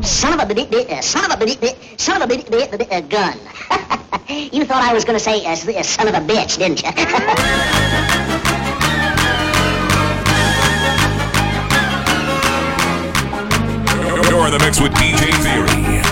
son of a gun. You thought I was going to say son of a bitch, didn't you? You're in the mix with DJ Theory.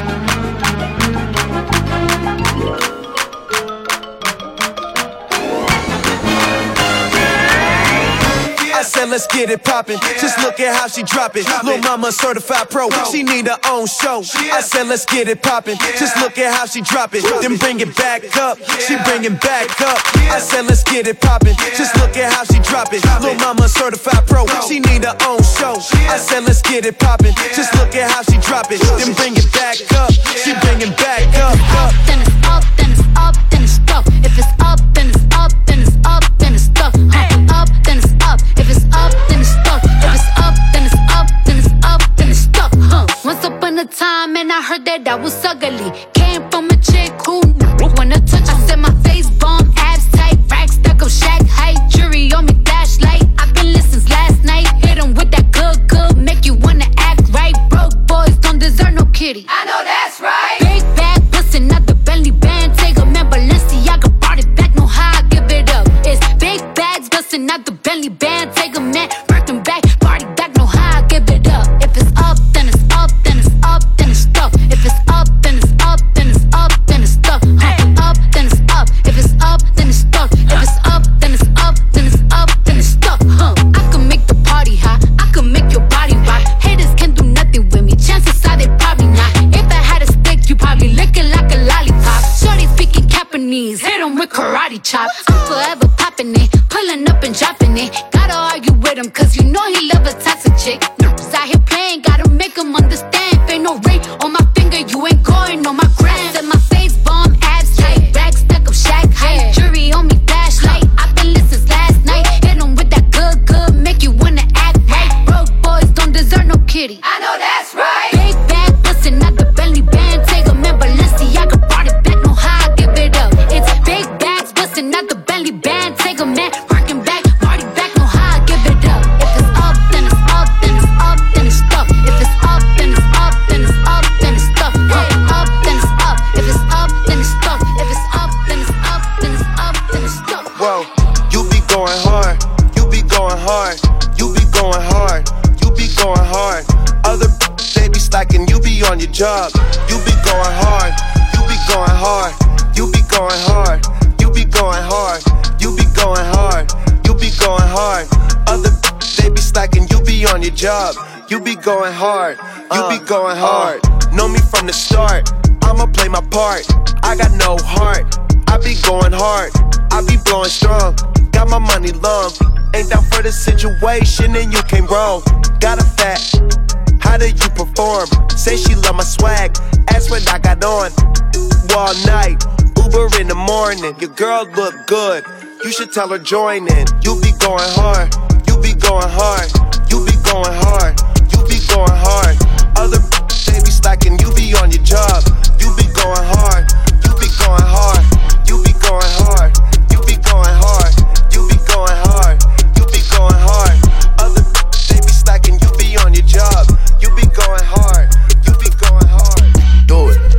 I said let's get it poppin', just look at how she drop it. Lil' mama certified pro, she need her own show. I said let's get it poppin', just look at how she drop it. Then bring it back up, she bring it back up. I said let's get it poppin', just look at how she drop it. Lil' mama certified pro, she need her own show. I said let's get it poppin', just look at how she drop it. Then bring it back up, she bring it back up. Then it's up, then it's up, then it's stuff. If it's up, then it's up, then it's up, then it's stuff. Up, then it's up. If it's up, then it's stuff. If it's up, then it's up, then it's up, then it's stuff. Once upon a time, and I heard that I was ugly. Came from a chick who wanna touch. I said my face bomb, abs tight, rack stuck up, shack height, jury on me, flashlight. I've been listening since last night. Hit 'em with that good, make you wanna act right. Broke boys don't deserve no kitty. I know that's right. Big bag bustin' out the Bentley band, take a man Balenciaga brought it back. Know how I give it up. It's big bags bustin' out the Bentley band, take a man Birkin back, party back. Know how I give it up. If it's up, then it's up, then it's up, then it's stuff. If it's up, then it's up, then it's up, then it's stuff. Up, then it's up. If it's up, then it's stuff. If it's up, then it's up, then it's up, then it's stuff. I can make the party hot, I can make your body rock. Haters can't do nothing with me, chances are they probably not. If I had a stick, you probably lick it like a lollipop. Shorty speaking Japanese, hit 'em with karate chop. I'm forever popping it, pulling up and dropping it. Gotta argue with him, cause you know he love a toxic chick. Niggas out here playing, gotta make him understand. If ain't no ring on my finger, you ain't going on my gram. Said my face bomb, abs tight, back stuck up, shack height, jury on me, flashlight. I've been listening since last night. Hit 'em with that good, make you wanna act right. Broke boys don't deserve no kitty. I know that's right. Big bag bustin' out the Bentley band, take a man Balenciaga brought it back. Know how I give it up. It's big bags bustin' out the Bentley band, take a man Birkin back, party back. Know how I give it up. If it's up, then it's up, then it's up, then it's stuff. If it's up, then it's up, then it's up, then it's stuff. Up, then it's up. If it's up, then it's stuff. If it's up, then it's up, then it's up, then it's stuff. Whoa, you be going hard, you be going hard, you be going hard, you be going hard. Other they be slacking, you be on your job. You be going hard, you be going hard, you be going hard, you be going hard, you be going hard, you be going hard. Other they be slacking, you be on your job. You be going hard, you be going hard. Know me from the start, I'ma play my part. I got no heart, I be going hard, I be blowing strong. Got my money long, ain't down for the situation and you came wrong. Got a fat, how do you perform? Say she love my swag, ask what I got on. All night, Uber in the morning. Your girl look good, you should tell her join in. You be going hard, you be going hard, you be going hard, you be going hard. Other they be slacking, you be on your job. You be going hard, you be going hard, you be going hard, you be going hard, you be going hard, you be going hard. Other they be slacking, you be on your job. You be going hard, you be going hard. Do it,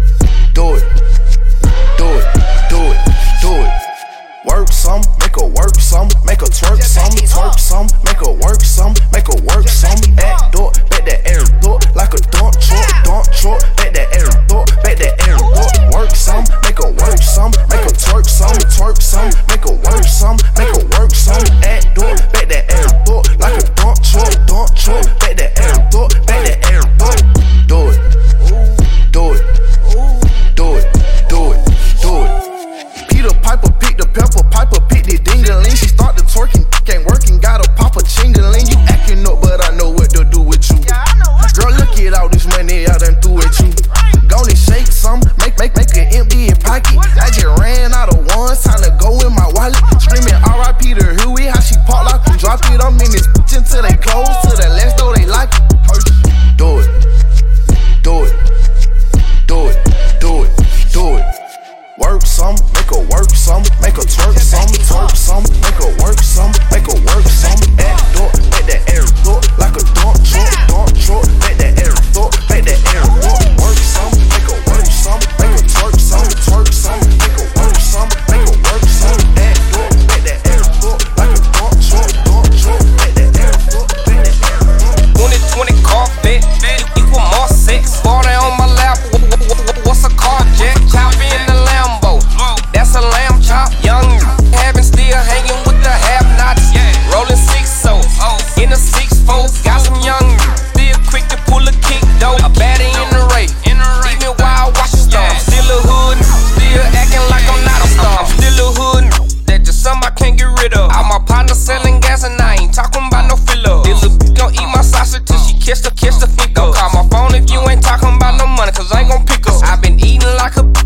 do it, do it, do it, do it. Work some, make her work some, make her twerk some, twerk some, make her work some, make her work some. Act door, back that air door, like a dump truck, back that air door, back that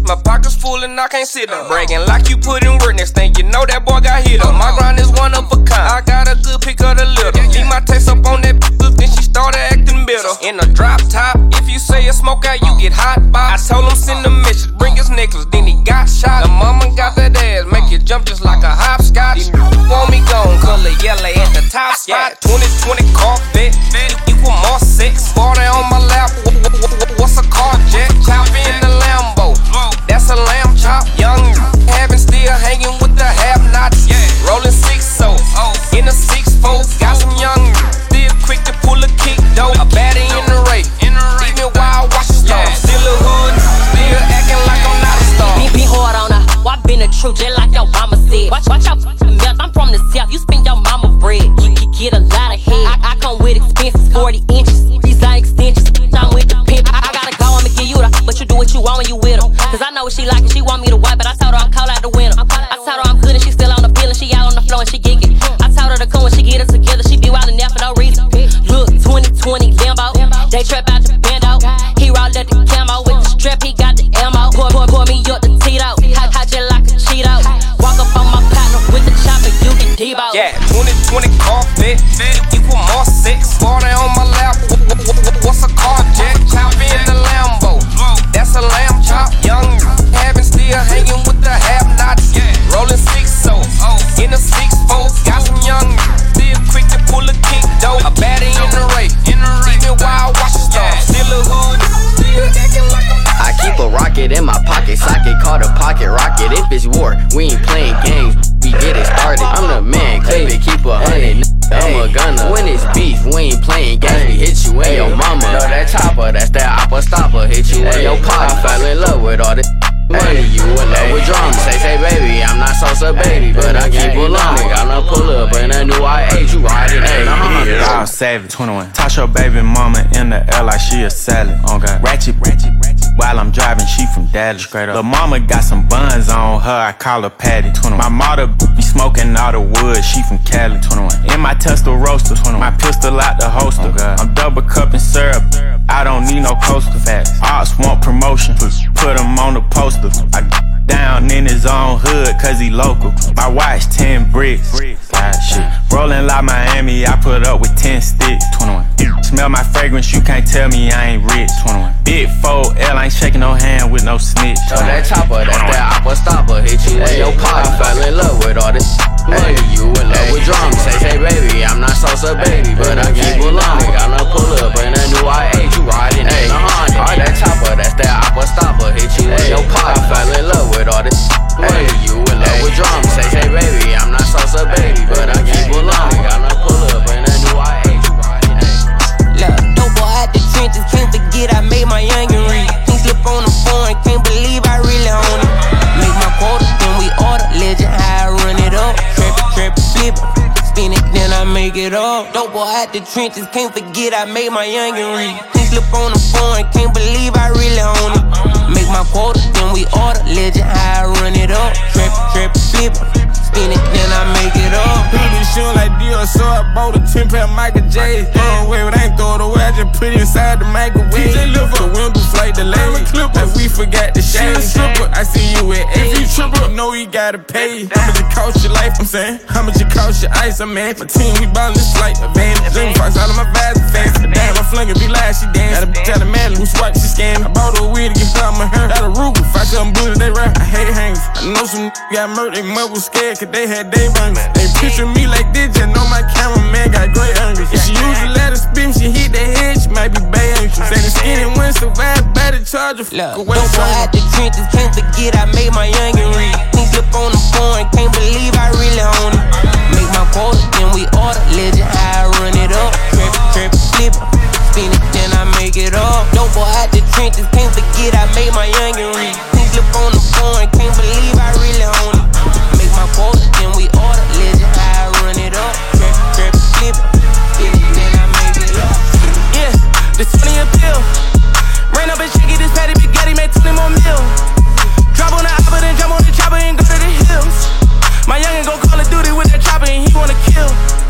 My pocket's full and I can't sit up. Bragging like you put in work, next thing you know that boy got hit up. My grind is one of a kind, I got a good pick of the litter. Leave my taste up on that then she started acting bitter. In a drop top, if you say a smoke out, you get hot box. I told him send a message, bring his necklace, then he got shot. The mama got that ass, make you jump just like a hopscotch. Want me gone, color yellow at the top spot. 2020 Corvette, equal more sex. 40 on my lap, what's a car jet? Chop in the Lambo, that's a lamb chop. Young, having still hanging with the have-nots. Rolling 6-0, in a 6-4. Got some young, still quick to pull a kick though. A baddie in the race, even while I watch the star. Still a hood, still acting like I'm not a star. Be hard on her, well, I been the truth just like your mama said. Watch out mouth, I'm from the south, you spend your mama bread. You get a lot of head, I come with expenses, 40 inches. Design extensions, I'm with the pimp. I gotta go, I'ma give you the, but you do what you want when you with her. Cause I know what she like and she want me to wipe, but I told her I'm cold out the winter. I told her I'm good and she still on the pill and she out on the floor and she gigging. I told her to come when she get it together, she be wildin' there for no reason. Look, 2020 Lambo, they trap out the bando. He rolled at the camo with the strap, he got the ammo. Pour me up the Tito, hot just like a Cheeto. Walk up on my partner with the chopper, you can Debo. Yeah, 2020 Corvette, equal more sex. 40 on my lap, what's a car jet? Chop in the Lambo, that's a lamb chop. Young, having still hanging with the have-nots. Rolling 6-0, in a 6-4. Got some young, still quick to pull a kick though. A baddie in the race, even while I watch the stars. Still a hood, still acting like I keep a rocket in my pocket, socket called a pocket rocket. If it's war, we ain't playing games, we get it started. I'm the man, clip it, keep 100. I'm a gunner. When it's beef, we ain't playing games, we hit you in your mama. Know that chopper, that's that oppa stopper, hit you in your pot. I fell in love with all this money, you in love with drama. Say baby, I'm not Sosa baby, but I keep a long. Got no pull up in a new I8, you riding in a Honda. All savage, 21. Toss your baby mama in the air like she a salad. Okay. Ratchet. While I'm driving, she from Dallas. Straight up. Lil' mama got some buns on her, I call her Patty. 21. My mother be smoking all the wood, she from Cali. 21. In my Tesla roaster, 21. My pistol out the holster. I'm double cupping syrup, I don't need no coaster. Facts. Ops want promotion, put him on the poster. I down in his own hood, cause he local. My watch 10 bricks. God, shit. Rolling like Miami, I put up with 10 sticks. 21. Smell my fragrance, you can't tell me I ain't rich. 21. Big 4L, ain't shaking no hand with no snitch. Know that chopper, that's that oppa stopper, hit you in your pot. I fell in love with all this money, you in love with drama. Say baby, I'm not Sosa baby, but I keep a long. Got no pull up in a new I8, you riding in a Honda. Know that chopper, that's that oppa stopper, hit you in your pot. I fell in love with all this money, you in love with drama. Say baby, I'm not Sosa baby, but I keep a long. Got no pull up in a new I8, you riding in. Look, dope boy out the trenches, can't forget I made my youngin' read. He slip on the phone, can't believe I really own it. Make my quota, then we order. Legend how I run it up. Trap it, flip it, spin it, then I make it up. Dope boy out the trenches, can't forget I made my youngin' read. He slip on the phone, can't believe I really own it. Make my quota, then we order. Legend how I run it up. Trap it, flip it, spin it, then I make it up. Baby showing like Dior, so I bought a 10-pack Michael J. Throw away, but I ain't throw it away, I just put it inside the microwave. DJ live up, the window flight delay. Like we forgot the shade. I see you with A. If you triple, know you gotta pay. How much it cost your life, I'm saying? How much it cost your ice, I'm mad. My team, we ballin' this flight, advantage. Jimmy Fox out of my vibes and fast. Damn, my flungin' be live, she dance. Got a bitch out of Madden who swipe, she scan. I bought her a weed to get her on my hair. Got a Ruger, if I tell them bullets, they rap. I hate hangers. I know some got murdered, they mother was scared, cause they had day bangers. They picture me like this, just know my cameraman got great angles. If she usually let her spin, she hit the head, she might be bad anxious. Say the skinny one survive, better charge her. Look, dope boy out the trenches, can't forget I made my youngin' read. He slip on the phone, can't believe I really own it. Make my quota, then we order. Legend how I run it up. Trap it, flip it, spin it, then I make it up. Dope boy out the trenches, can't forget I made my youngin' read. He slip on the phone, can't believe I really own it. Make my quota, then we order. Legend how I run it up. Trap it, flip it, spin it, then I make it up. Yeah, this 20 a pill. Rain up and shake it, this patty spaghetti, made 20 more mil. Drop on the oppa, then jump on the chopper and go to the hills. My youngin' gon' Call of Duty with that chopper and he wanna kill.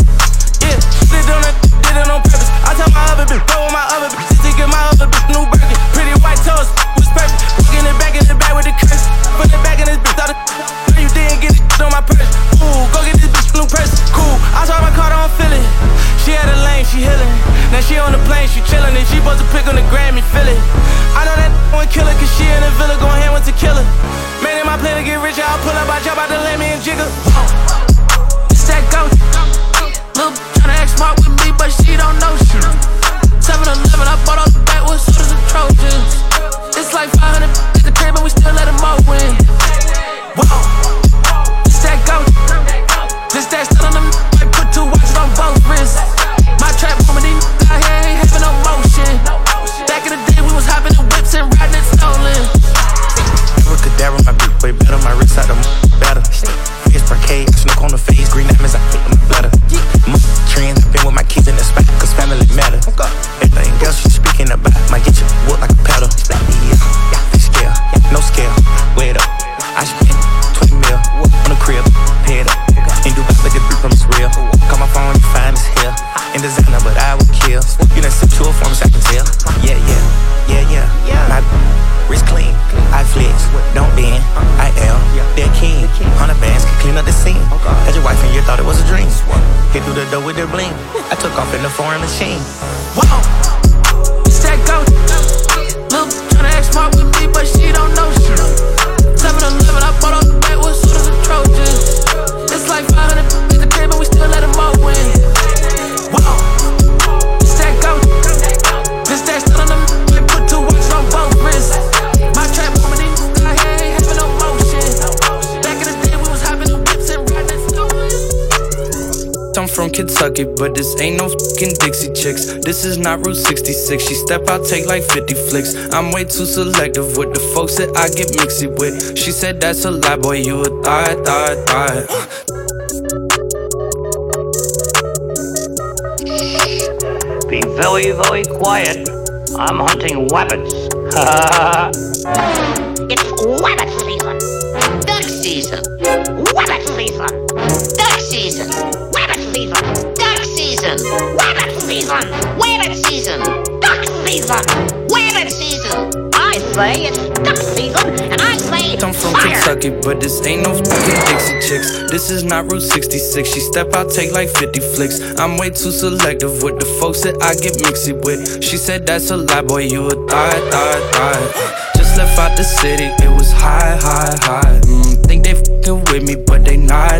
Yeah, did it on purpose. I tell my other bitch, throw on my other bitch, to get my other bitch new burger. Pretty white toast, was perfect. Walking the in the villa, going hand with tequila. Made it my plan to get rich, I'll pull up, I jump out the let me and jiggle. It's that go. Lil' tryna act smart with me, but she don't know shit. 7-Eleven, I bought all the backwoods sodas and Trojans. It's like 500 at the crib, and we still let them all win. Whoa, it's that go. Just that stuff on them, I put 2 watches on both wrists. My trap woman, these out here ain't having no motion. Back in the day, we was hopping in whips and riding and stolen. Abracadabra, my big way better, my wrist out the better. Face parquet, I snook on the face, green diamonds, I hit them better. Trends, I've been with my kids in the spot, cause family matter. Everything else you speaking about might get you whooped like a pedal. Yeah, they scale, no scale, weigh it up. I spent 20 mil on the crib, pay it up. In Dubai, but the beat from is real. Call my phone, you find this here. In designer, but I would kill. You done sip to a form, so I can tell. Yeah. My wrist clean, I flex, don't bend. I am their king. 100 bands can clean up the scene. Had your wife and you thought it was a dream. Hit through the door with their bling. I took off in the foreign machine. Whoa, it's that go. Lil' tryna act smart with me, but she don't know shit. 7-Eleven, I bought all the backwoods sodas and Trojans. It's like 500 at the crib, and we still let them all win. Whoa, it's that go. Just that stuff on them, I put 2 watches on both wrists. My trap woman, these out here ain't having no motion. Back in the day, we was hopping in whips and riding and stolen. I'm from Kentucky, but this ain't no fucking Dixie Chicks. This is not Route 66. She step out, take like 50 flicks. I'm way too selective with the folks that I get mixy with. She said that's a lie, boy, you a thot. Be very, very quiet. I'm hunting rabbits. It's rabbit season. Duck season. Rabbit season. Duck season. Rabbit season. Duck season. Rabbit season. Rabbit season. Duck season. Rabbit season. I say it's duck season, and I say I'm from fire. Kentucky, but this ain't no fucking Dixie Chicks. This is not Route 66. She step out, take like 50 flicks. I'm way too selective with the folks that I get mixy with. She said that's a lie, boy, you a thot. Just left out the city, it was high. Think they fucking with me, but they not.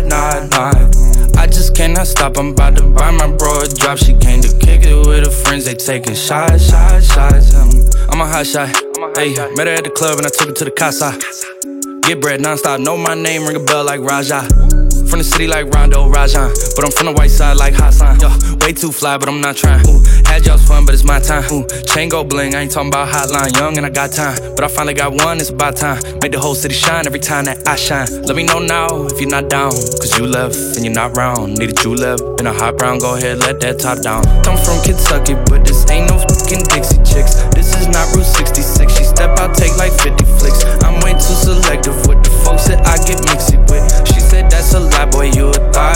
I just cannot stop, I'm about to buy my bro a drop. She came to kick it with her friends, they taking shots. I'm a hot shot, hey, met her at the club and I took her to the casa. Get bread non-stop, know my name, ring a bell like Raja. From the city like Rondo Rajan, but I'm from the white side like Hassan. Yo, way too fly, but I'm not trying. Had y'all's fun, but it's my time. Chain go bling, I ain't talking about hotline. Young and I got time, but I finally got one, it's about time. Make the whole city shine every time that I shine. Let me know now if you're not down, cause you left and you're not round. Need a julep in a hot brown, go ahead, let that top down. I'm from Kentucky, but this ain't no fucking Dixie Chicks. This is not Route 66. She step out, take like 50 flicks. I'm way too selective with the folks that I get mixy with. She said that's a lie, boy, you a thot.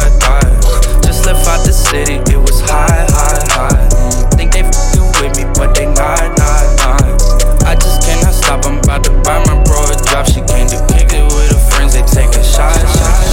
Just left out the city, it was high. Think they fucking with me, but they not. I just cannot stop, I'm about to buy my bro a drop. She came to kick it with her friends, they taking shots.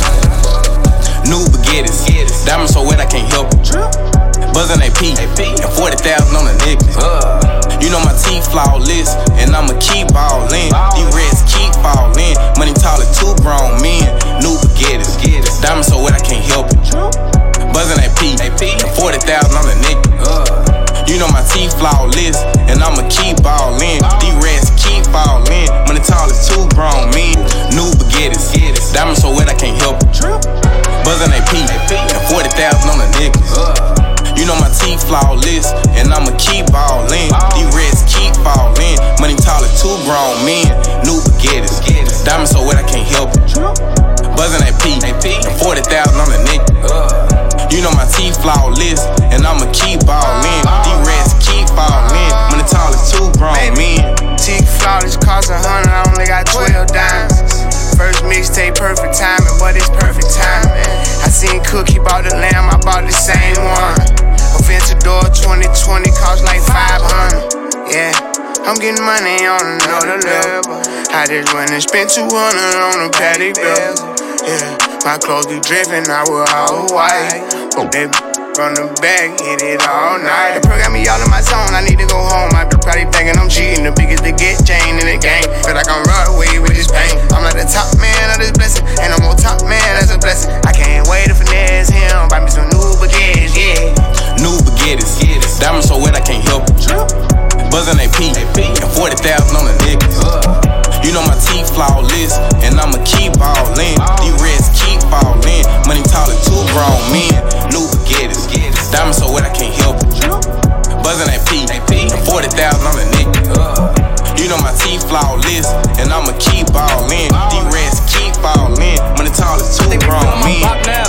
New baguettes, diamonds so wet I can't help it. Buzzing AP, and 40,000 on a necklace. You know my teeth flawless, and I'ma keep ballin'. These reds keep fallin'. Money tall as 2 grown men. New baguettes, diamonds so wet I can't help it. Buzzing AP, and 40,000 on a necklace. You know my teeth flawless, and I'ma keep ballin'. These reds keep fallin'. Money tall as 2 grown men. New baguettes, diamonds so wet I can't help it. Buzzing AP, and 40,000 on a necklace. You know my teeth flawless, and I'ma keep ballin'. These reds keep fallin'. Money tall as 2 grown men. New baguettes, diamonds so wet I can't help it. Buzzing AP, and 40,000 on the neck. You know my teeth flawless, and I'ma keep ballin'. These reds keep fallin'. Money tall as 2 grown men. Teeth flawless, cost 100, I only got 12 dimes. First mixtape, perfect timing, but it's perfect timing. I seen Cook, he bought the lamb, I bought the same one. Aventador 2020 cost like 500. Yeah, I'm getting money on another level. I just went and spent 200 on a patty bezel. Yeah, my clothes be dripping, I wear all white. They from the back, hit it all night. The pro got me all in my zone, I need to go home. I be probably thinking I'm cheating, the biggest to get chain in the game. Feel like I'm right away with this pain. I'm like the top man of this blessing, and I'm on top man, that's a blessing. I can't wait to finesse him, buy me some new baguettes, yeah. New baguettes, diamonds so wet I can't help it. Buzzing AP, and 40,000 on the niggas. You know my teeth flawless, and I'ma keep ballin'. These reds keep fallin'. Money taller, 2 grown men. New baguettes, diamonds so wet I can't help it. Buzzing AP, and 40,000 on the niggas. You know my teeth flawless, and I'ma keep ballin'. These reds keep fallin'. Money taller, 2 grown men.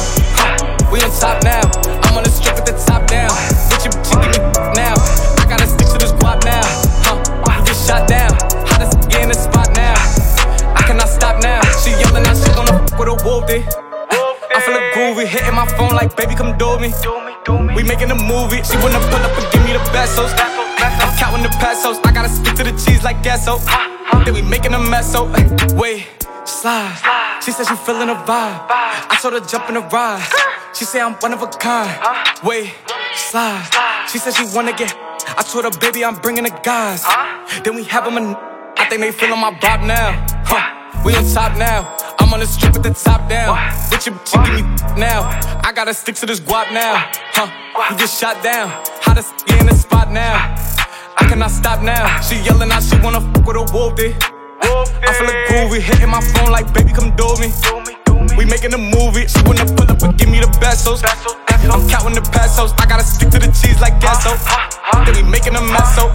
We on top now. I'm on the strip with the top down. Bitch, you give me now. I gotta stick to this guap now. You get shot down. Hottest in the spot now. I cannot stop now. She yelling out, she gonna with a wolfie. I feel a groovy, hitting my phone like, baby, come do me. We making a movie. She wanna pull up and give me the pesos. I'm counting the pesos. I gotta stick to the cheese like queso. Then we making a mess, so wait, slide. She said she feeling a vibe. I told her jump in the ride. She say I'm one of a kind. Wait, slide. She said she wanna get. I told her, baby, I'm bringing the guys. Then we have them and I think they feeling my bop now. We on top now. I'm on the strip with the top down. Bitch, you give me now. I gotta stick to this guap now. You get shot down. Hottest in the spot now. I cannot stop now. She yelling out, she wanna fuck with a wolfie. I feel a groovy, hitting my phone like, baby, come do me. We making a movie. She wanna pull up and give me the pesos. I'm counting the pesos. I gotta stick to the cheese like queso. Then we making a mess, so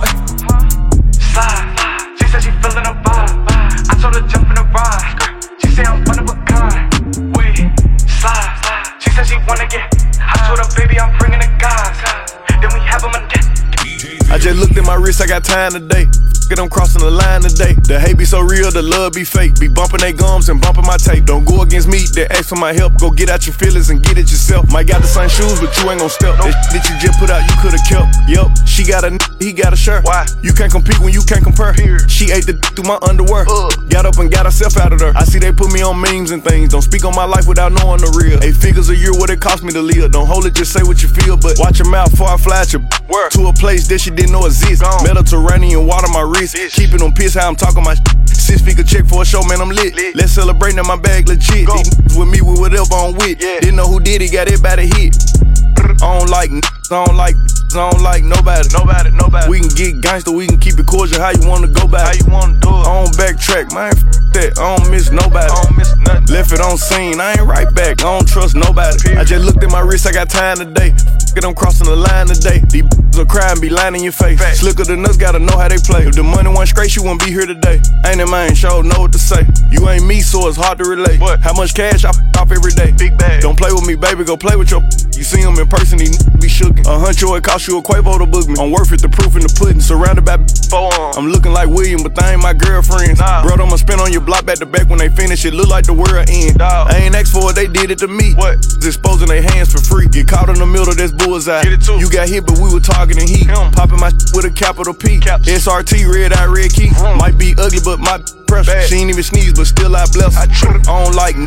slide. She said she feeling a vibe. I told her jump in the ride. She say I'm one of a kind. Wait, slide. She said she wanna get. I told her, baby, I'm bringing the guys. Then we have them and get. I just looked at my wrist, I got time today. Get them crossing the line today. The hate be so real, the love be fake. Be bumping they gums and bumping my tape. Don't go against me, they ask for my help. Go get out your feelings and get it yourself. Might got the same shoes, but you ain't gon' step. That shit that you just put out, you could've kept. Yup, she got a he got a shirt. Why? You can't compete when you can't compare. She ate the through my underwear. Got up and got herself out of there. I see they put me on memes and things. Don't speak on my life without knowing the real. 8 figures a year, what it cost me to live. Don't hold it, just say what you feel. But watch your mouth before I fly at your work. To a place that she didn't know exists. Mediterranean water my wrist. Keeping them piss how I'm talking my 6-figure check for a show, man, I'm lit. Let's celebrate, now my bag legit. These with me with whatever I'm with. Didn't know who did it, got it by the hit. I don't like nobody. We can get gangster, we can keep it cordial. How you wanna go back? How you wanna do it? I don't backtrack, man. That I don't miss nobody. I don't miss nothing. Left it on scene, I ain't right back. I don't trust nobody. I just looked at my wrist, I got time today. Get them crossing the line today. These will cry and be lying in your face. Slicker than us, gotta know how they play. If the money went straight, you wouldn't be here today. Ain't it, man? Sure know what to say. You ain't me, so it's hard to relate. How much cash I off every day? Big bag. Don't play with me, baby. Go play with your. You see him in person, he be shookin'. $100, it cost you a Quavo to book me. I'm worth it, the proof in the pudding. Surrounded by forearms. I'm looking like William, but they ain't my girlfriends. Bro, I'ma spin on your block back to back when they finish. It look like the world end. I ain't asked for it, they did it to me. Exposing their hands for free. Get caught in the middle, that's bullseye. You got hit, but we were targeting heat. Popping my with a capital P. SRT, red eye, red key. Might be ugly, but my pressure. She ain't even sneeze, but still I bless her. I don't like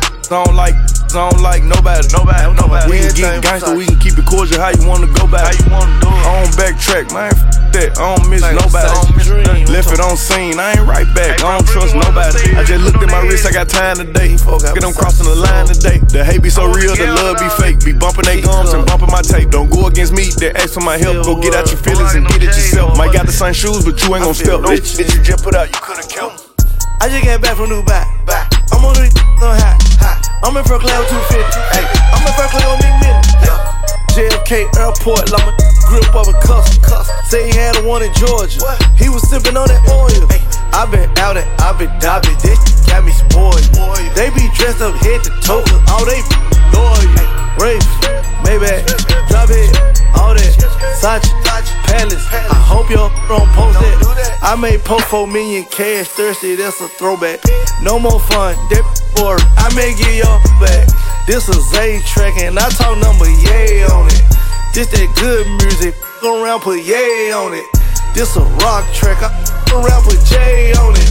nobody. We can get gangster, we can keep it cordial. How you wanna go back? I don't backtrack, man. That I don't miss nobody. Left it on scene, I ain't right back. I don't trust nobody. I just looked at my wrist, I got time today. Get them crossing the line today. The hate be so real, the love be fake. Be bumping they gums and bumping my tape. Don't go against me, they ask for my help. Go get out your feelings and get it yourself. Might got the same shoes, but you ain't gon' step. That you just put out, you could've kept. I just came back from Dubai. I'm on the on high. I'm in first class 250. Hey, I'm in first class on McMillan. JFK Airport, I'ma grip up a custom. Say he had a one in Georgia. He was sipping on that oil. I been out and I been diving. This got me spoiled. They be dressed up head to toe. All they loyal. Rafe, Maybach, drop it, all that. Sachi, Palace. I hope y'all don't post that. I made post 4 million cash thirsty. That's a throwback. No more fun. That boring. I may get y'all back. This a Zay track and I talk number yay on it. This that good music. Go around put yay on it. This a rock track. I go around put J on it.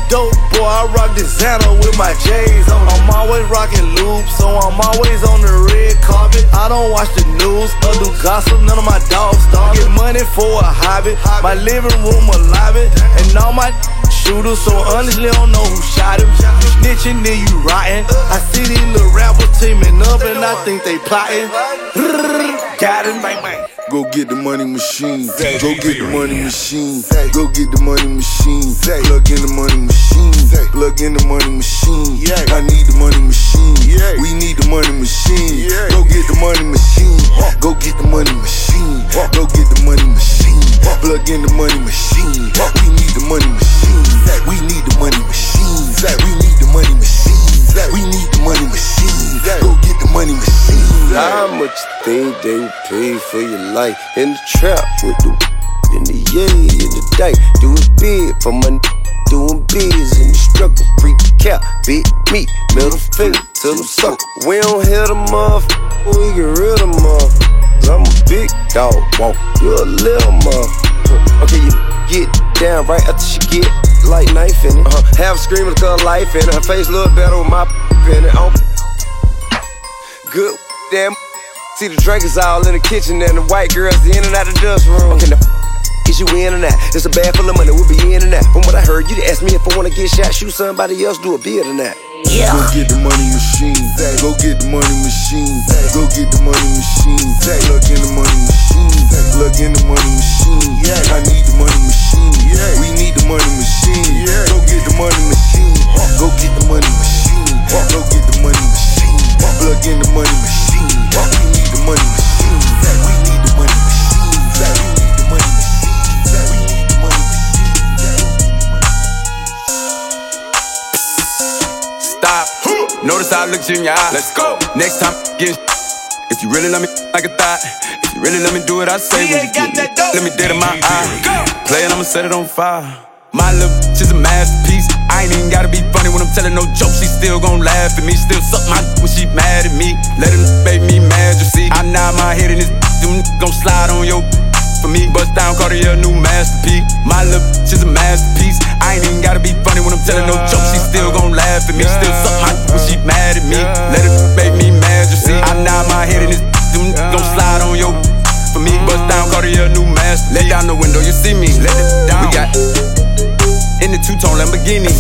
dope, boy, I rock designer with my J's on. I'm always rocking loops, so I'm always on the red carpet. I don't watch the news or do gossip, none of my dogs starve. Get money for a hobby, my living room a lobby, and all my shooters, so honestly don't know who shot him. You snitching, then you rotten. I see these little rappers teaming up, and I think they plotting. Got him, bang, bang. Go get the money machine. Go get the money machine. Go get the money machine. Plug in the money machine. Plug in the money machine. I need the money machine. We need the money machine. Go get the money machine. Go get the money machine. Go get the money machine. Plug in the money machine. We need the money machine. We need the money machine. We need the money machine. We need the money machine. Go get the money machine. How much you think they would pay for your life? In the trap with the in the yay, in the day. Do it big for my doing biz in the struggle. Free cap, big meat, middle finger to them suckers. We don't hit them off, we get rid of them off. I'm a big dog, walk, you a little muff. Okay, you get down right after she get light knife in it. Half screaming cause life in it. Her face look better with my in it. Good damn. See the drinkers all in the kitchen and the white girls in and out the dust room. Okay, now is you in and out? It's a bag full of money, we'll be in and out. From what I heard, you asked me if I wanna get shot, shoot somebody else, do a bid or not. Yeah. Go get the money machine. Go get the money machine. Go get the money machine. Plug in the money machine. Plug in the money machine. I need the money machine. We need the money machine. Go get the money machine. Go get the money machine. Go get the money machine. Plug in the money machine. We need the money machine. We need the money machine. We need the money machine. We need the money machine. Stop. Notice how I looked you in your eye. Let's go. Next time, get if you really love me like a thought. If you really let me do what I say, when you get me, let me dead in my eye. Play it, I'ma set it on fire. My little bitch is a masterpiece. I ain't even gotta be funny when I'm telling no jokes. She still gon' laugh at me. Still suck my when she mad at me. Let him make me mad, you see. I nod my head in this them gon' slide on your for me. Bust down, Cartier, new masterpiece. My little bitch is a masterpiece. I ain't even gotta be funny when I'm telling no jokes. She still gon' laugh at me. Still suck my when she mad at me. Let him make me mad, you see. I nod my head in this them gon' slide on your for me. Bust down, Cartier, new masterpiece. Let down the window, you see me. Let it down. We got in the two-tone Lamborghini.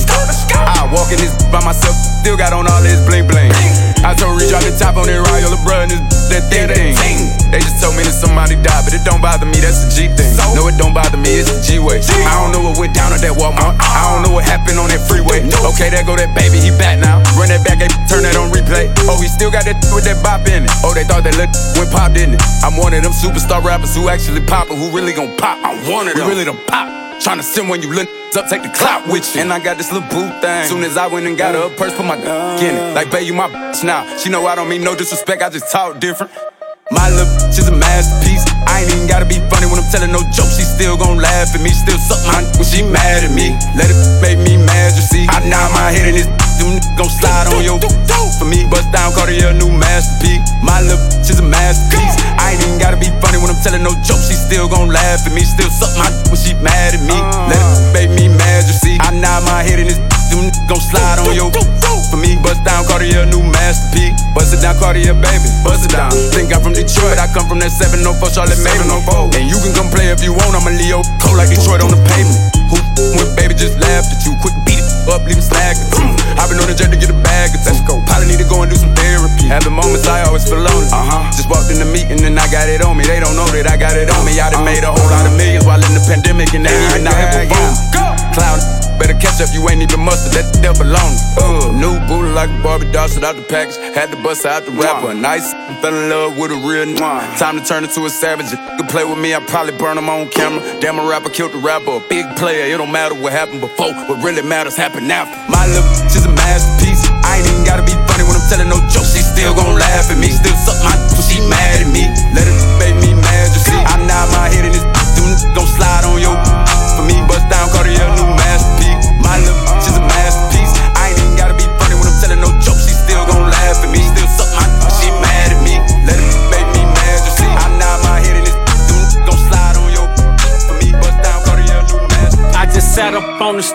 I walk in this by myself, still got on all this bling bling. I told Reach drop the top on that Royal LeBron, that thing. They just told me that somebody died, but it don't bother me, that's the G thing. No, it don't bother me, it's the G-way. I don't know what went down at that Walmart. I don't know what happened on that freeway. Okay, there go that baby, he back now. Run that back, turn that on replay. Oh, he still got that with that bop in it. Oh, they thought that look went pop, didn't it? I'm one of them superstar rappers who actually poppin', who really gon' pop. I'm one of them. We really done pop. Tryna send when you look up, take the clout with you. And I got this little boo thing. Soon as I went and got her a purse, put my in it. Like, babe, you my bitch now. She know I don't mean no disrespect, I just talk different. My little bitch is a masterpiece. I ain't even gotta be funny when I'm telling no jokes. She still gon' laugh at me. Still suck my when she mad at me. Let it make me mad, you see. I nod my head in this them gon' slide on your for me. Bust down, Cartier, new masterpiece. My little bitch is a masterpiece. I ain't even gotta be funny when I'm telling no jokes. She still gon' laugh at me. Still suck my when she mad at me. Let it make me mad, you see. I nod my head in this them gon' slide on your for me. Bust down, Cartier, new masterpiece. Bust it down, Cartier, baby. Bust it down. Think I'm from Detroit, I come from that 704 Charlotte Maven. And you can come play if you want. I'm a Leo, cold like Detroit on the pavement. Who when baby just laughed at you, quick beat it up, leave it snagging. I've been on the jet to get a bag or two. Let's go. Probably need to go and do some therapy. Have the moments I always feel lonely. Just walked in the meeting and I got it on me. They don't know that I got it on me. I done made a whole lot of millions while in the pandemic and they ain't even out here performing. Clown, better catch up, you ain't even mustard, that there belong. New booty like a Barbie doll, shit out the package. Had to bust out the rapper. Nice, fell in love with a real time to turn into a savage. If you could play with me, I'd probably burn him on camera. Damn, a rapper killed the rapper, a big player. It don't matter what happened before, what really matters happened after. My little bitch is a masterpiece. I ain't even gotta be funny when I'm telling no jokes. She still gon' laugh at me. Still suck my when she mad at me. Let it make me mad, you see. I nod my head in this gon' slide on your for me. Bust down, Cartier, new masterpiece. My little bitch is a masterpiece. I ain't even gotta be funny when I'm telling no jokes. She still gon' laugh at me. Still suck my when she mad at me. Let it make me mad, you see. I nod my head in this gon' slide on your for me. Bust down, Cartier, new masterpiece. I just sat up on the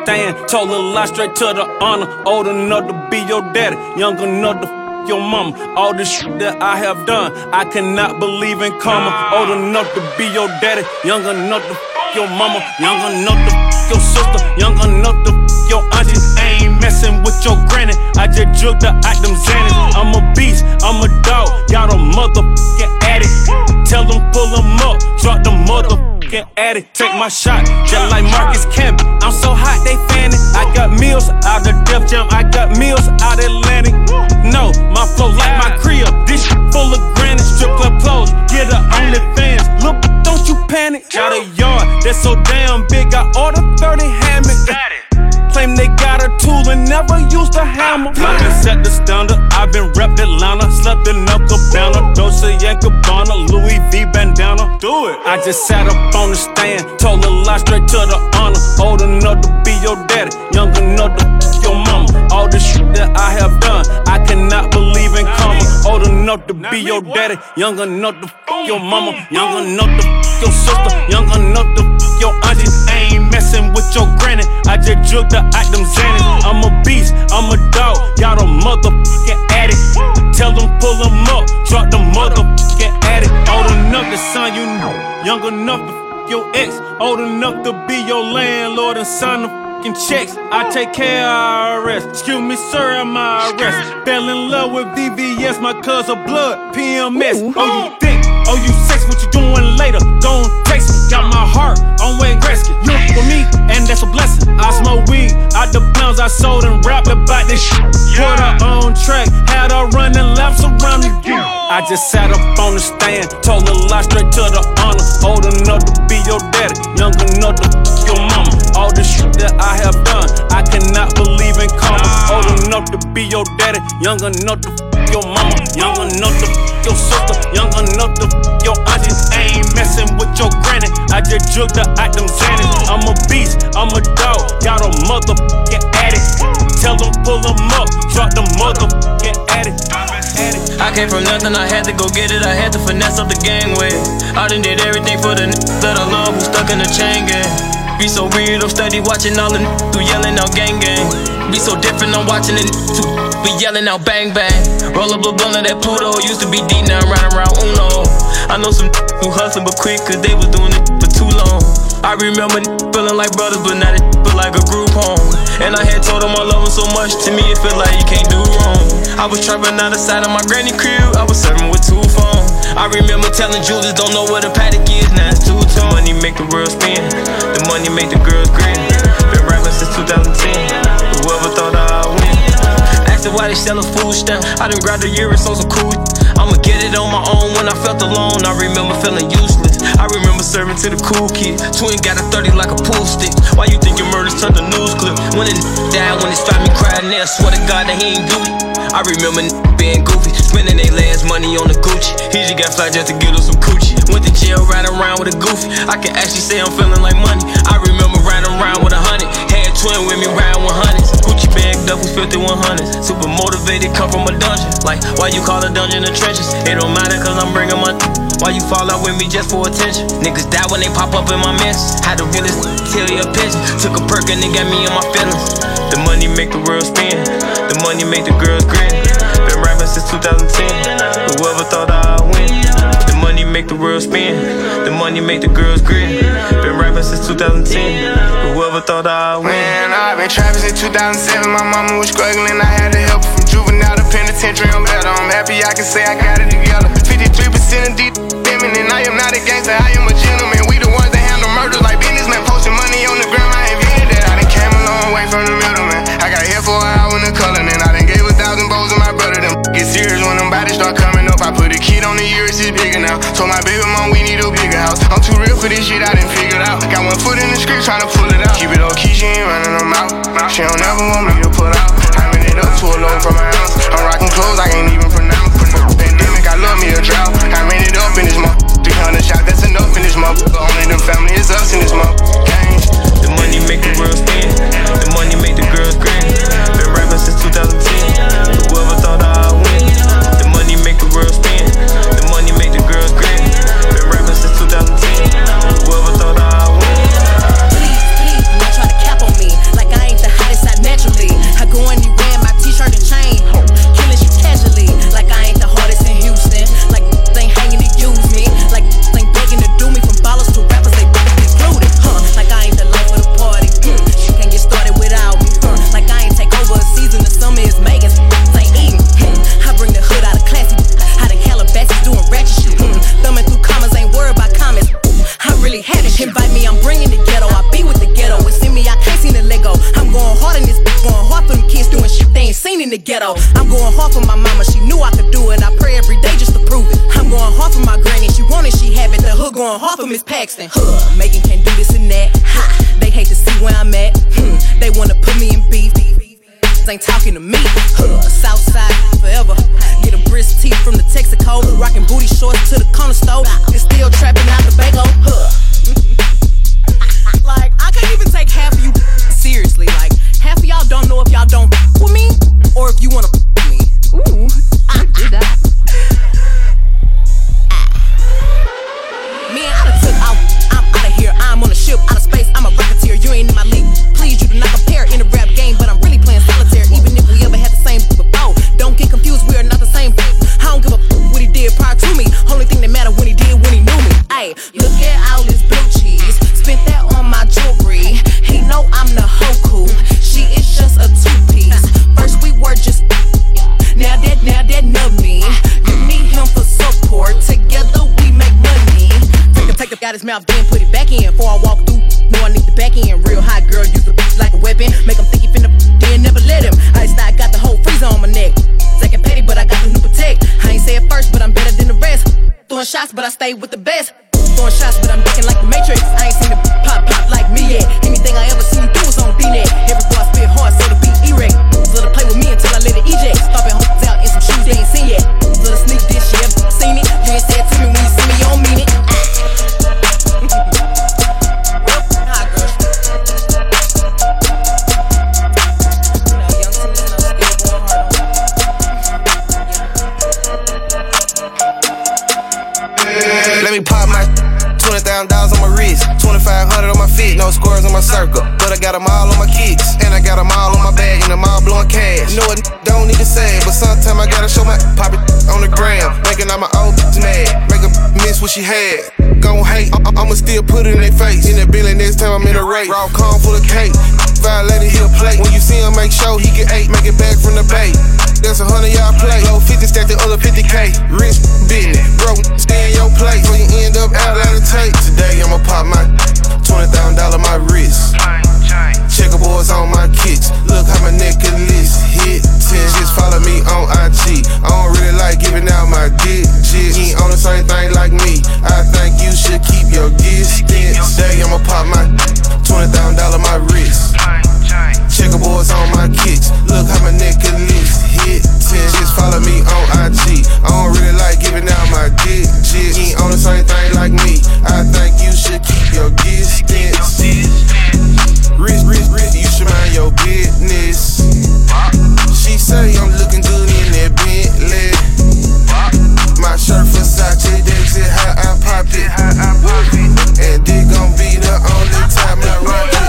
stand. Told a lie straight to the honor. Old enough to be your daddy, young enough to your mama. All the shit that I have done, I cannot believe in karma. Old enough to be your daddy, young enough to your mama, young enough to your sister, young enough to your auntie. I ain't messing with your granny, I just jugged her out them Xannies. I'm a beast, I'm a dog, y'all the motherfucking addict. Tell them pull them up, drop the motherfucking addict. Take my shot, just like Marcus Camp. I'm so hot, they fanning. I got meals out the Def Jam, I got meals out Atlantic. No, my flow like my crib, this shit full of granite. Strip club clothes, get her OnlyFans. Look, don't you panic. Got a yard that's so damn big, I ordered 30 hammocks. Claim they got a tool and never used a hammer. I've been set the standard, I've been repped Atlanta. Slept in a cabana, Dolce & Gabbana, Louis V bandana. Do it. I just sat up on the stand, told a lie straight to the honor. Old enough to be your daddy, young enough to your mama. All the shit that I have done, I cannot believe in karma. Old enough to be your daddy, young enough to your mama, young enough to your sister, young enough to your auntie. I ain't messing with your granny, I just jugged her out them Xannies. I'm a beast, I'm a dog, y'all the motherfucking addict. Tell them pull them up, drop the motherfucking addict. Old enough to son you know, young enough to your ex. Old enough to be your landlord and sign the checks. I take care of IRS. Excuse me, sir, I'm IRS. Fell in love with VVS, my cousin blood, PMS. Oh, you thick, oh, you sex, what you doing later? Don't text me, got my heart on Wayne Gretzky. You look for me, and that's a blessing. I smoke weed, out the pounds I sold and rap about this shit. Put her on track, had her running laps around the game. I just sat up on the stand, told a lie straight to the honor. Old enough to be your daddy, young enough to your mama. All the shit that I have done, I cannot believe in karma. Old enough to be your daddy, young enough to your mama, young enough to your sister, young enough to your auntie. I ain't messing with your granny, I just jugged her out them Xannies. I'm a beast, I'm a dog, got a motherfucking addict. Tell them pull them up, drop the motherfucking addict. I came from nothing, I had to go get it, I had to finesse up the gangway. I done did everything for the that I love who stuck in the chain gang. Be so weird, I'm steady watching all the who yelling out gang gang. Be so different, I'm watching the who be yelling out bang bang. Roll up a blunt of that Pluto, used to be D, now I'm riding around Uno. I know some who hustling but quick, cause they was doing it for too long. I remember feeling like brothers, but now they feel like a group home. And I had told them I love them so much, to me it feel like you can't do wrong. I was trapping out the side of my granny crib, I was serving with 2 phones. I remember telling Julius, don't know what a paddock is, now it's 2 tone. Money make the world spin, the money make the girls grin. Been rapping since 2010, whoever thought I'd win. Asked her why they sell a food stamp, I done grabbed a year and sold some cool. I'ma get it on my own when I felt alone, I remember feeling useless. I remember serving to the cool kids, twin got a 30 like a pool stick. Why you think your murders turned to news clip? When it died, when it stopped me crying there, I swear to God that he ain't do it. I remember being goofy, spending their last money on the Gucci. He just got fly just to get us some coochie. Went to jail riding around with a goofy, I can actually say I'm feeling like money. I remember riding around with 100, had twin with me riding 100s. Gucci bagged up with 5100s, super motivated, come from a dungeon. Like, why you call a dungeon the trenches? It don't matter cause I'm bringing my why you fall out with me just for attention? Niggas die when they pop up in my message. Had to really tell you a pigeon. Took a perk and it got me in my feelings. The money make the world spin, the money make the girls grin. Been rapping since 2010, whoever thought I'd win. The money make the world spin, the money make the girls grin. Been rapping since 2010, whoever thought I'd win. Man, I've been trapping since 2007, my mama was struggling, I had to help her from juvenile to penitentiary. I'm better, I'm happy I can say I got it together. 53% of these feminine, I am not a gangster, I am a gentleman. We the ones that handle murders like businessmen, posting money on the ground, I invented that. I done came a long way from the middleman. I got here for an hour in the color, and I done gave 1,000 bows to my brother. Them get serious when them bodies start coming up. I put a kid on the year, it's bigger now. Told my baby mom we need a bigger house. I'm too real for this shit, I done figured out. Got 1 foot in the street trying to pull it out. Keep it low key, she ain't running them out. She don't ever want me to pull out. I made it up to a low from my house. I'm rocking clothes I can't even pronounce. Pandemic, I love me a drought. I made it up in this month. 300 shots, that's enough in this month. Only them family is us in this month. The money make the world spin, the money make the girls grin. Been rapping since 2010, whoever thought I'd win. The money make the world spin, the money make the girls grin. Been rapping since 2010, whoever thought I'd win. Please, don't try to cap on me like I the ghetto. I'm going hard for my mama, she knew I could do it. I pray every day just to prove it. I'm going hard for my granny, she wanted, she have it. The hood going hard for Miss Paxton. Megan can't do this and that. They hate to see where I'm at. They wanna put me in beef. Ain't talking to me. Southside forever. Get a brisk tee from the Texaco. Rocking booty shorts to the corner store. And still trapping out the bagel. Like, I can't even take half of you seriously. Like, half of y'all don't know if y'all don't with me or if you wanna with me. Ooh, I did that. Man, I done took out. I'm out of here. I'm on a ship, out of space. I'm a rocketeer. You ain't in my league. Please, you do not compare in a rap game, but I'm really playing solitaire. Even if we ever had the same before, don't get confused. We are not the same. I don't give a what he did prior to me. Only thing that matter when he did when he knew me. Ayy, look at all this blue cheese. Spent that on my jewelry. He know I'm the Hoku. She is just a two-piece. First we were just now that nub me. You need him for support. Together we make money. Take the out his mouth, then put it back in. Before I walk through, know I need the back end. Real hot girl, use the like a weapon. Make him think he finna, then never let him. I got the whole freezer on my neck. Second petty, but I got the new protect. I ain't say it first, but I'm better than the rest. Throwing shots, but I stay with the best. Throwing shots, but I'm looking like the Matrix. I ain't seen it pop like me yet. Anything I ever seen you do was on D-Net. Every boy spit hard, so the beat erect. So to play with me until I let it eject. Stomping hoes out in some shoes they ain't seen yet. Little sneak this shit, seen it. You ain't say it to me when you see me, you don't mean it. Let me pop my $20,000 on my wrist, 2,500 on my feet, no squares on my circle, but I got them all on my kicks, and I got them all on my bag, and I'm all blowing cash. You know what, don't need to say it, but sometime I gotta show my pop it on the gram, making all my old mad, make her miss what she had. Gon' hate, I'ma still put it in their face. In that billion next time I'm in a race. Raw corn full of cake, violated he'll play. When you see him make sure he get 8, make it back from the bay. That's 100 y'all play. Low 50 stack the other 50K. Rich business, bro, stay in your place. Before you end up out of the tape. Today I'ma pop my $20,000 my wrist. Checkerboards on my kicks. Look how my necklace hit 10. Just follow me on IG. I don't really like giving out my digits. You ain't on the same thing like me. I think you should keep your distance. Today I'ma pop my $20,000 my wrist. Checkerboards on my kicks. Look how my necklace hit 10. Just follow me on IG. I don't really like giving out my digits. You ain't on the same thing like me. I think you should keep your distance. Rich, you should mind your business. She say I'm looking good in that Bentley. My shirt Versace, that's it, how I pop it. And this gon' be the only time I rock it.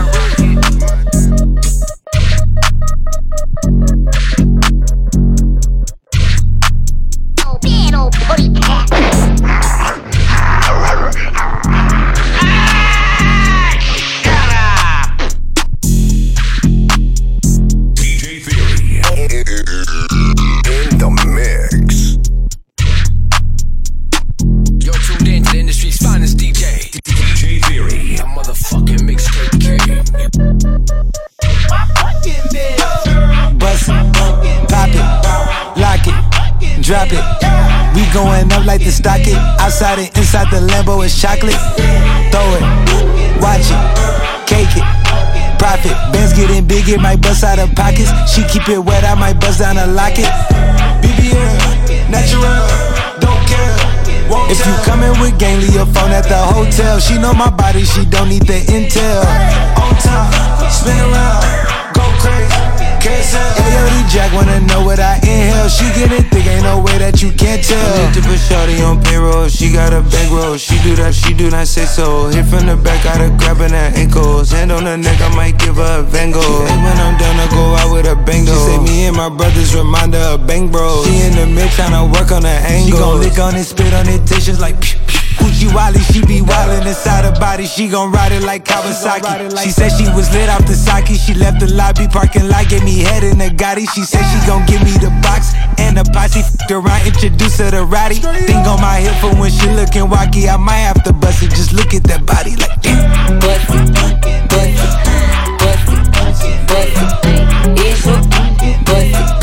Drop it, we going up like the stock it. Outside and inside the Lambo is chocolate. Throw it, watch it, cake it, profit. Bands getting big, it might bust out of pockets. She keep it wet, I might bust down a locket. BBL, natural, don't care. If you coming with gang, leave your phone at the hotel. She know my body, she don't need the intel. On time, spin around, go crazy. Ayo, Jack wanna know what I inhale. She getting thick, ain't no way that you can't tell. Need to put shorty on payroll, she got a bankroll. She do not say so. Hit from the back, gotta grabbing her ankles. Hand on her neck, I might give her a Van Gogh. Hey, when I'm done, I go out with a bang though. She say me and my brothers remind her of bang bros. She in the mid tryna work on her angle. She gon' lick on it, spit on it, dishes like pew, pew. Uchi Wally, she be wildin' inside her body. She gon' ride it like Kawasaki. She said she was lit off the sake. She left the lobby parking lot, gave me head in the Gotti. She said she gon' give me the box and the posse. F***ed around, introduce her to Roddy. Thing on my hip for when she looking wacky. I might have to bust it, just look at that body like damn. Bust it, bust it, bust it, bust it, bust it, bust it.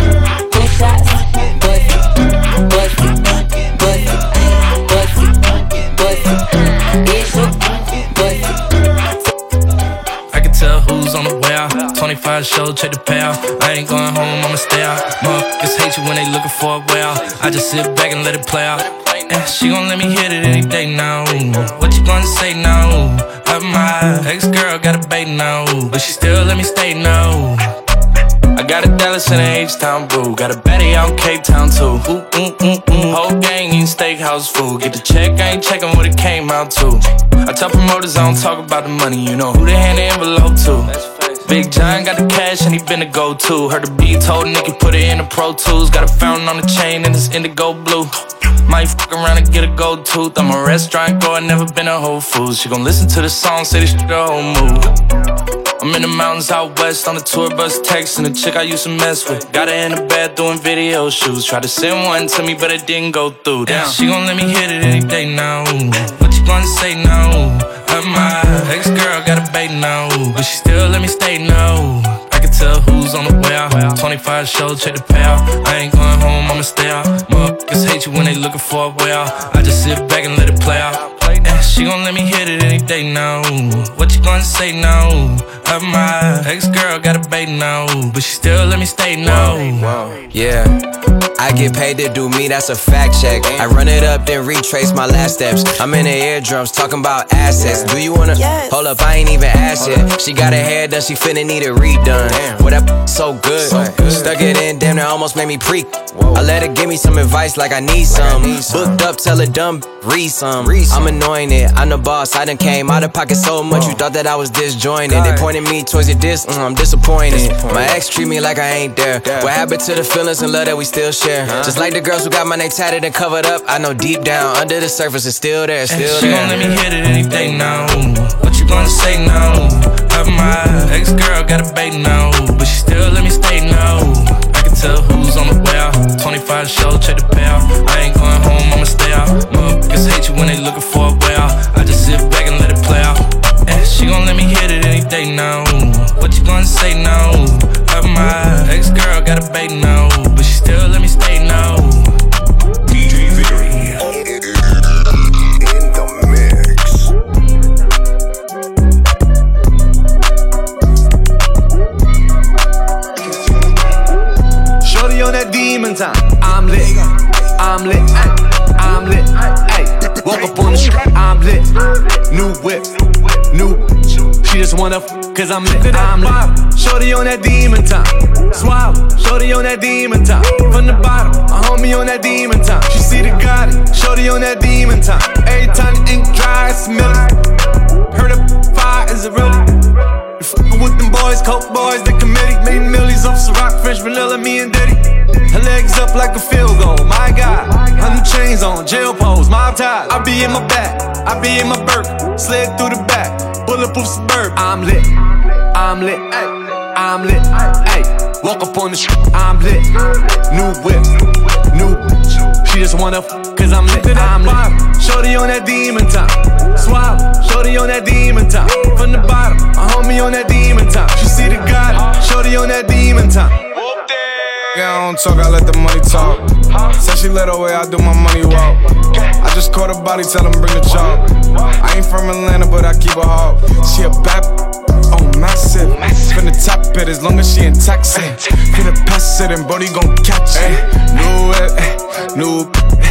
25 show, check the pal. I ain't going home, I'ma stay out. Motherfuckers hate you when they looking for a way out. I just sit back and let it play out. And she gon' let me hit it any day now. What you gonna say now? My ex-girl got a bait now, but she still let me stay now. I got a Dallas and a H-Town boo. Got a Betty out in Cape Town too. Whole gang eating steakhouse food. Get the check, I ain't checking what it came out to. I tell promoters I don't talk about the money. You know who they hand the envelope to. Big John got the cash and he been the go-to. Heard the beat told Nicky put it in the Pro Tools. Got a fountain on the chain and it's indigo blue. Might fuck around and get a gold tooth. I'm a restaurant goer, never been a Whole Foods. She gon' listen to the song, say this shit the whole move. I'm in the mountains out west on the tour bus texting the chick I used to mess with. Got her in the bed doing video shoots. Tried to send one to me but it didn't go through. Damn, she gon' let me hit it any day now. What you gonna say now? My ex-girl got a bait now, but she still let me stay now. I can tell who's on the way out. 25 show, check the pal. I ain't going home, I'ma stay out. Motherfuckers hate you when they looking for a way out. I just sit back and let it play out. She gon' let me hit it any day now. What you gonna say now? My ex-girl got a bait now, but she still let me stay now. Yeah, I get paid to do me, that's a fact check. I run it up, then retrace my last steps. I'm in the eardrums, talking about assets. Do you wanna? Hold up, I ain't even asked yet. She got her hair done, she finna need it redone. What up, so good. Stuck it in, damn, that almost made me preak. I let her give me some advice like I need some. Booked up, tell her dumb, read some. I'm anointed, I'm the boss, I done came out of pocket so much. You thought that I was disjointed. They pointed me towards your diss, I'm disappointed. My ex treat me like I ain't there. What happened to the feelings and love that we still share? Just like the girls who got my name tatted and covered up, I know deep down, under the surface it's still there, still there. She gon' let me hit it any day now. What you gonna say now? My ex-girl got a bait now, but she still let me stay now. I can tell who's on the way out. 25 show, check the pal. I ain't going home, I'ma stay out. Motherfuckers hate you when they looking for a way out. I just sit back and let it play out. And she gon' let me hit it any day now. What you gonna say now? My ex-girl got a bait now, but she still let me stay now. DJ Victory in the mix. Shorty on that demon time. I'm lit, I'm lit, I'm lit. Ay, walk up on the street, I'm lit. New whip, new. She just wanna cause I'm lit, I'm lit. Shorty on that demon time. Swallow, shorty on that demon time. From the bottom, a homie on that demon time. She see the God, shorty on that demon time. Every time the ink dry, it's milling. Heard of fire, is it really? You fuckin' with them boys, coke boys, the committee. Made millies off Ciroc, French vanilla, me and Diddy. Her legs up like a field goal, my God. 100 chains on, jail pose, mob ties. I be in my back, I be in my Burke. Slid through the back, bulletproof suburb. I'm lit, I'm lit, ay, I'm lit, ay. Walk up on the street, I'm lit. New whip, new. She just wanna cause I'm lit, I'm lit. Shorty on that demon time. Swallow, shorty on that demon time. From the bottom, a homie on that demon time. She see the God, shorty on that demon time. Yeah, I don't talk, I let the money talk. Said she let her way, I do my money walk. I just caught a body, tell him bring the chalk. I ain't from Atlanta, but I keep a hawk. She a bad, oh massive. Finna top it as long as she in taxi. Finna pass it and Brody gon' catch it. New it, new.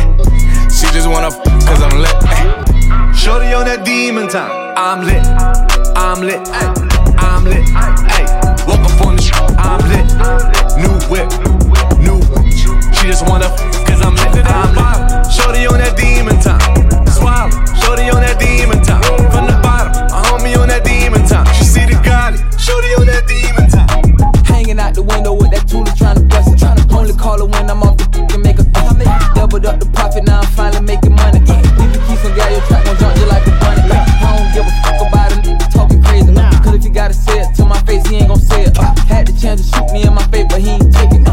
She just wanna cause I'm lit. Shorty on that demon time. I'm lit, I'm lit, I'm lit, ay. Walk up on the street, I'm lit. New whip, new. She just wanna cause I'm lit, I'm lit. Shorty on that demon time. Swallow, shorty on that demon time. From the bottom, a homie on that demon time. She see the Gotti, shorty on that demon time. Hanging out the window with that Tula trying to bust it. Only call her when I'm off the and make a doubled up the profit, now I'm finally making money. Leave the keys on gal, your track gon' jump you like a bunny. I don't give a fuck about a nigga talking crazy. Cause if he gotta say it to my face, he ain't gon' say it. Had the chance to shoot me in my face, but he ain't taking it.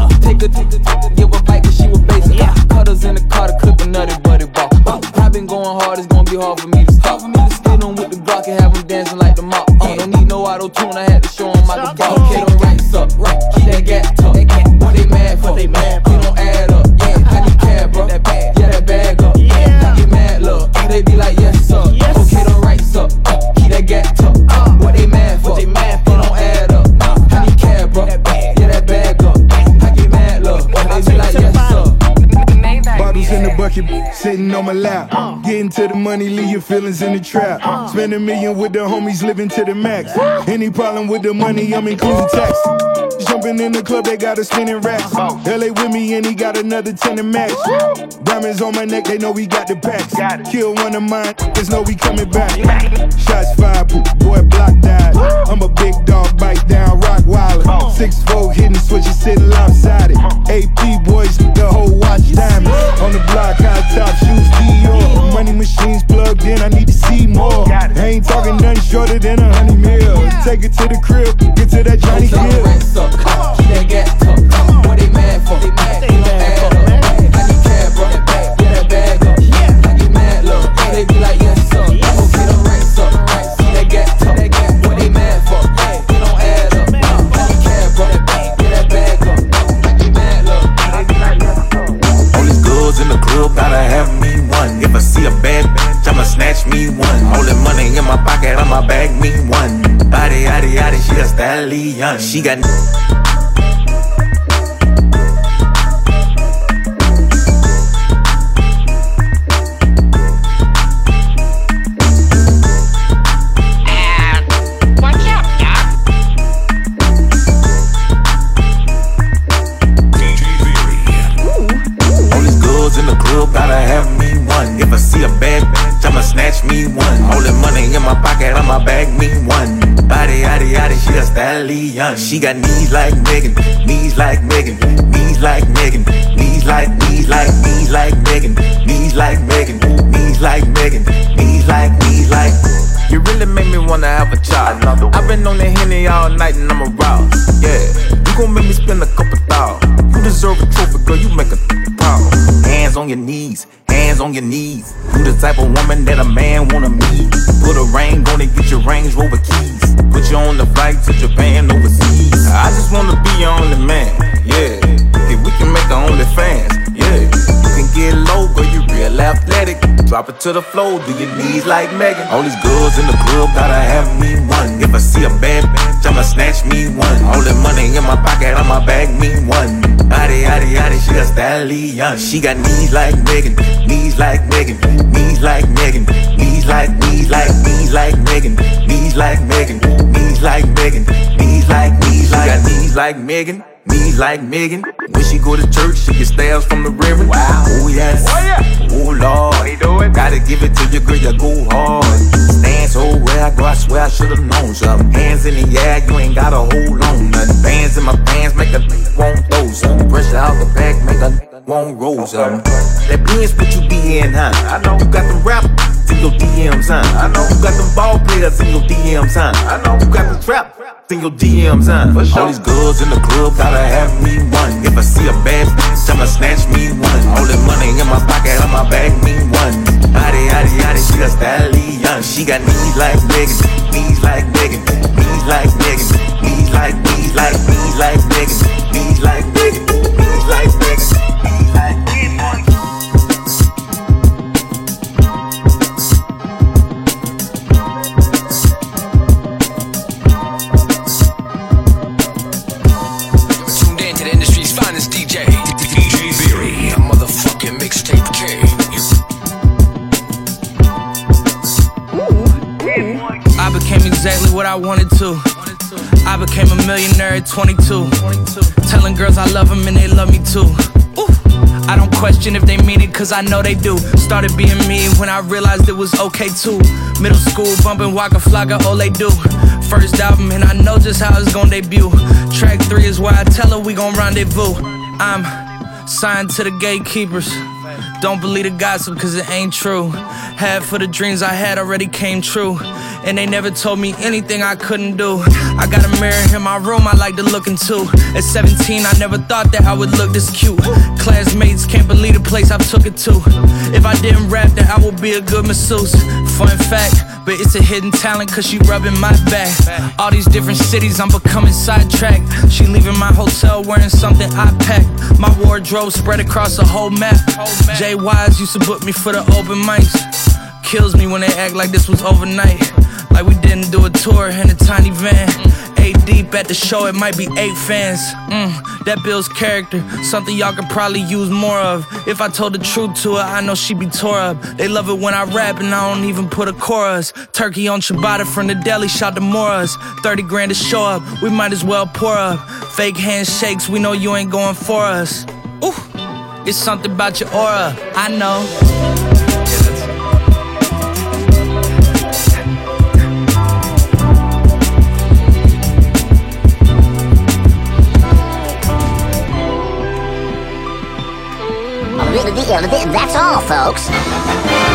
Fuck your sitting on my lap. Getting to the money, leave your feelings in the trap. Spend $1 million with the homies, living to the max. Any problem with the money, I'm including tax. Jumping in the club, they got us spinning racks. LA with me and he got another 10 to match. Diamonds on my neck, they know we got the packs. Kill one of mine, there's no we coming back. Shots fired, boy block died. I'm a big dog, bite down, rock wilder. 6'4", hitting switches, sitting lopsided. AP boys, the whole watch diamond. On the block, high top shoes, Dior. Money machines plugged in, I need to see more. I ain't talking nothing shorter than 100 mil. Take it to the crib, get to that Johnny Gill. Keep that gas up, what they mad for? They mad, they don't add up. I need cash, bro, get that bag up. I get mad, look, they be like, yes, sir. I go get them racks up, keep that gas up, what they mad for? They don't add up. I need cash, bro, get that bag up. I get mad, look, they be like, yes, sir. All these girls in the club gotta have me one. If I see a bad bitch, I'ma snatch me one. All the money in my pocket, I'ma bag me one. Body, yaddy, yaddy, she a stallion. She got gotta have me one. If I see a bad bitch, I'ma snatch me one. All the money in my pocket, I'ma bag me one. Body, yaddy, yaddy, she a stallion. She got knees like Megan, knees like Megan, knees like Megan, knees like Megan, knees like Megan, knees like Megan, knees like. You really make me wanna have a child. I've been on the Henny all night and I'm aroused. Yeah, you gon' make me spend a couple thousand. You deserve a trophy, girl, you make a proud. Hands on your knees, hands on your knees. You the type of woman that a man wanna meet. Put a ring on it, get your Range Rover keys. Put you on the flight to Japan overseas. I just wanna be your only man, yeah. If we can make our only fans, yeah. You can get low, girl, you real athletic. Drop it to the floor, do your knees like Megan. All these girls in the club gotta have me one. If I see a bad bitch, I'ma snatch me one. All the money in my pocket, I'ma bag me one. Yaddy, yaddy, yaddy, she a stallion. She got knees like Megan, knees like Megan, knees like Megan, knees like Megan, knees like Megan, knees like Megan, knees like. She got knees like Megan, knees like Megan. When she go to church, she get stabs from the reverend. Wow, oh yes, oh Lord, how you doing? Gotta give it to you, girl, you go hard. Stand so where I go, I swear I should've known something. Hands in the air, you ain't gotta hold on nothing. Bands in my pants make a won't throw something. Pressure out the back, make a won't roll something. That Benz what you be in, huh? I know you got them rappers in your DMs, huh? I know you got them ball players in your DMs, huh? I know you got them trap in your DMs, huh? All these girls in the club gotta have me one. If I see a bad bitch, I'ma snatch me one. All the money in my pocket, I'ma bag me one. Yaddy, yaddy, yaddy, she a stallion. She got knees like Megan, knees like Megan, knees like Megan, knees like Megan, knees like Megan, knees like Megan, knees like Megan. Exactly what I wanted to. I became a millionaire at 22. Telling girls I love them and they love me too. I don't question if they mean it, cause I know they do. Started being me when I realized it was okay too. Middle school bumping Waka Flocka, all they do. First album and I know just how it's gon' debut. Track 3 is where I tell her we gon' rendezvous. I'm signed to the gatekeepers. Don't believe the gossip cause it ain't true. Half of the dreams I had already came true. And they never told me anything I couldn't do. I got a mirror in my room I like to look into. At 17 I never thought that I would look this cute. Classmates can't believe the place I've took it to. If I didn't rap then I would be a good masseuse. Fun fact, but it's a hidden talent cause she rubbing my back. All these different cities I'm becoming sidetracked. She leaving my hotel wearing something I packed. My wardrobe spread across the whole map. Jay Wise used to book me for the open mics. Kills me when they act like this was overnight. like we didn't do a tour in a tiny van. 8 deep at the show, it might be 8 fans. That builds character, something y'all could probably use more of. If I told the truth to her, I know she'd be tore up. They love it when I rap and I don't even put a chorus. Turkey on ciabatta from the deli, shout to Moras. 30 grand to show up, we might as well pour up. Fake handshakes, we know you ain't going for us. Ooh, it's something about your aura, I know. That's all, folks.